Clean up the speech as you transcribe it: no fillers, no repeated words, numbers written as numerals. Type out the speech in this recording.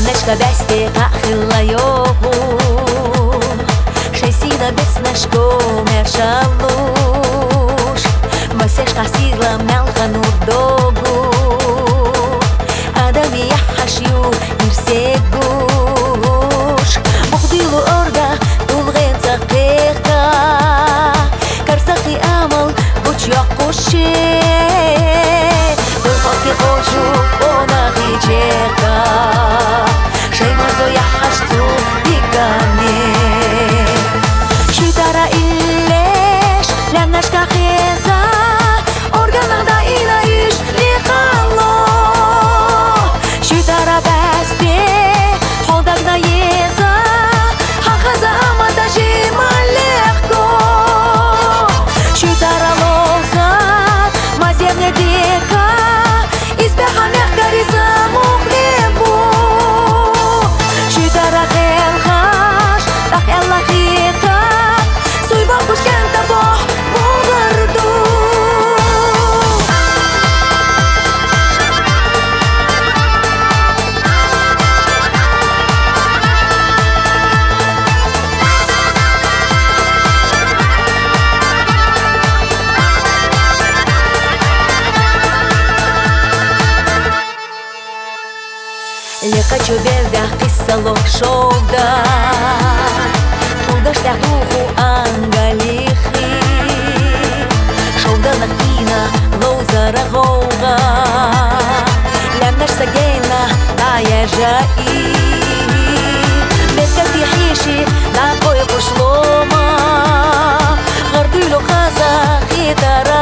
Lemneshka beste ta'khilla yogu Shaysina besnashko mershalush Maseshka sigla melcha nurdogu Adami yahashyu irsegush Bukhdilu orda tulghen zaqeqa Karsaqi amal buch yaqushi Tulqaqi qoshu ona ghijeqa Shaymazo yahashtu digane Shitara illesh lemnashka kheza Organada ila ish liqalo Shitara beste hodagna yeza Hakhaza amada jimalekko Shitara loza mazevne deka Izbeha mehka riza mukhlebu Shitara khel khash tak ella khita Suyba kushkenta boh mugardu Лехачу бевдах киссало шовда Тулдаштах духу ангалихи Шовда нахтина лоуза рагоуга Лямнаш сагейна дая жаи Бетка тихиши на кой пошлома Гардулю хаза хитара